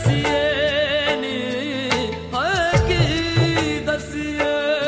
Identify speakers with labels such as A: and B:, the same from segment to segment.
A: ਦਸੀਏ ਨੀ ਹਾਏ ਕੀ ਦਸੀਏ।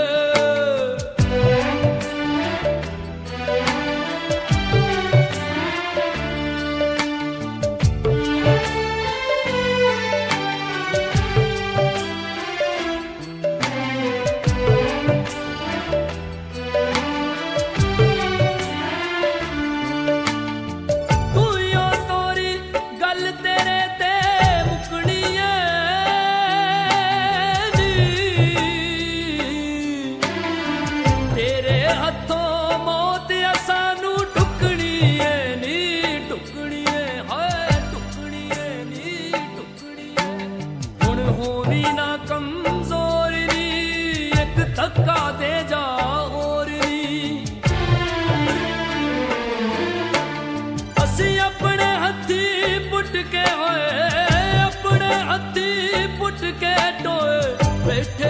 A: ਧੱਕਾ ਦੇ ਜਾ ਹੋਰ ਨੀ ਅਸੀਂ ਆਪਣੇ ਹੱਥੀ ਪੁੱਟ ਕੇ ਹੋਏ ਆਪਣੇ ਹੱਥੀ ਪੁੱਟ ਕੇ ਟੋਏ ਬੈਠੇ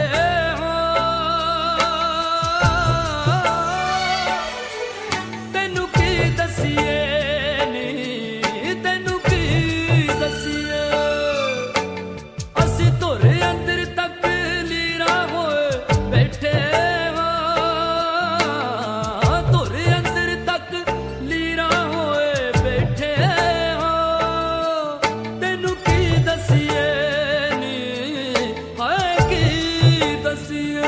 A: ਤੈਨੂੰ ਕੀ ਦਸੀਏ ਨੀ ਤੈਨੂੰ ਕੀ ਦਸੀਏ। ਅਸੀਂ ਧੁਰ ਅੰਦਰ ਤੱਕ ਲੀਰਾ ਹੋਏ ਬੈਠੇ ਧੁਰ ਅੰਦਰ ਤੱਕ ਲੀਰਾ ਹੋਏ ਬੈਠੇ ਤੈਨੂੰ ਕੀ ਦਸੀਏ ਨੀ ਹਾਏ ਕੀ ਦਸੀਏ।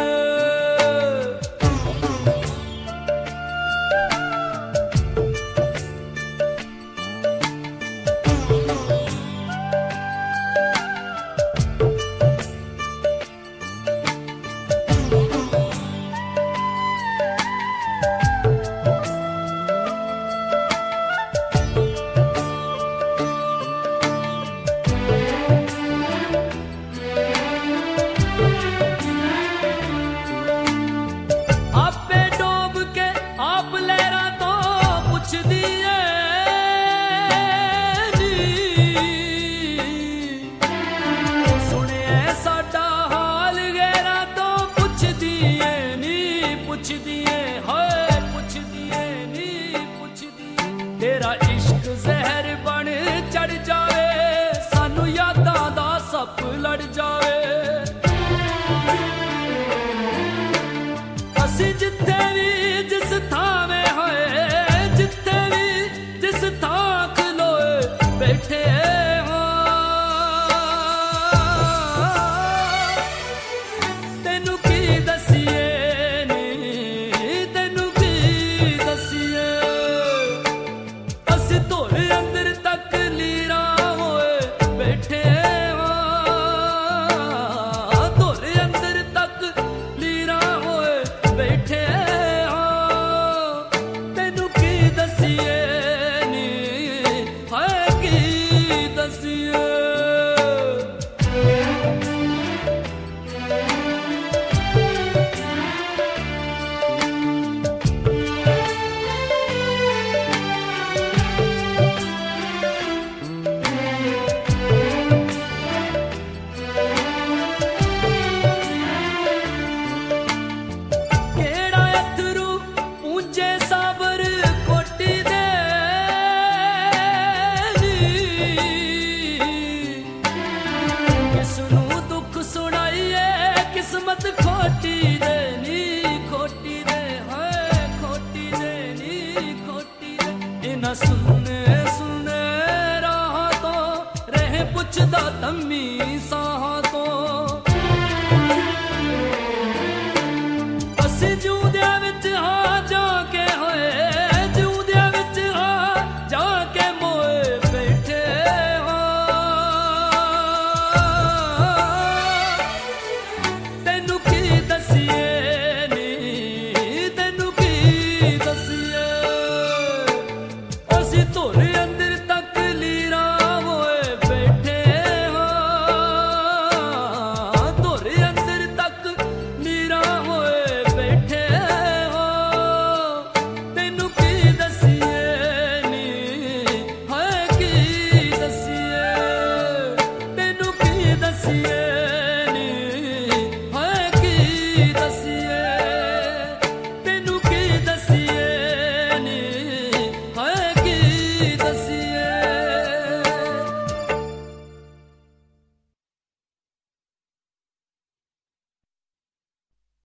A: ਤੇਰਾ ਇਸ਼ਕ ਜ਼ਹਿਰ ਬਣ ਚੜ ਜਾਵੇ ਸਾਨੂੰ ਯਾਦਾਂ ਦਾ ਸੱਪ ਲੜ ਜਾਵੇ ਅਸੀਂ ਜਿੱਥੇ ਵੀ ਜਿਸ ਥਾਵੇਂ ਹੋਏ ਜਿੱਥੇ ਵੀ ਜਿਸ ਥਾਂ ਖਲੋਏ ਬੈਠੇ ਤੈਨੂੰ ਕੀ ਦਸੀਏ ਨੀ ਤੈਨੂੰ ਕੀ ਦਸੀਏ। ਅਸੀਂ ਧੁਰ ਅੰਦਰ ਤੱਕ ਲੀਰਾ ਹੋਏ ਬੈਠੇ ਧੁਰ ਅੰਦਰ ਤੱਕ ਲੀਰਾ ਹੋਏ ਬੈਠੇ ਤੈਨੂੰ ਕੀ ਦਸੀਏ ਨੀ ਹਾਏ ਕੀ ਦਸੀਏ। ਕਿਸਮਤ ਖੋਟੀ ਦੇ ਨੀ ਖੋਟੀ ਦੇ ਹਾਏ ਖੋਟੀ ਦੇ ਨੀ ਖੋਟੀ ਦੇ। ਇਹਨਾਂ ਸੁਣੇ ਸੁਣੇ ਰਾਹਾਂ ਤੋਂ ਰਹਿ ਪੁੱਛਦਾ ਤੰਮੀ ਸਾਹਾਂ ਤੋਂ ਅਸੀਂ ਜਿਉਂਦਿਆਂ ਵਿੱਚ ਹਾਂ ਜਾ ਕੇ ਹੋਏ ਜਿਉਂਦਿਆਂ ਵਿੱਚ ਹਾਂ ਜਾ ਕੇ ਮੋਏ ਬੈਠੇ ਦਸੀਏ ਨੀ ਤੈਨੂੰ ਕੀ ਦਸੀਏ। ਅਸੀਂ ਧੁਰ ਅੰਦਰ ਤੱਕ ਲੀਰਾ ਹੋਏ ਬੈਠੇ ਧੁਰ ਅੰਦਰ ਤੱਕ ਲੀਰਾ ਹੋਏ ਬੈਠੇ ਤੈਨੂੰ ਕੀ ਦਸੀਏ ਨੀ ਹਾਏ ਕੀ ਦਸੀਏ। ਤੈਨੂੰ ਕੀ ਦਸੀਏ ਦਸੀਏ ਤੈਨੂੰ ਕੀ ਦਸੀਏ ਨੀ ਹਾਏ ਕੀ ਦਸੀਏ।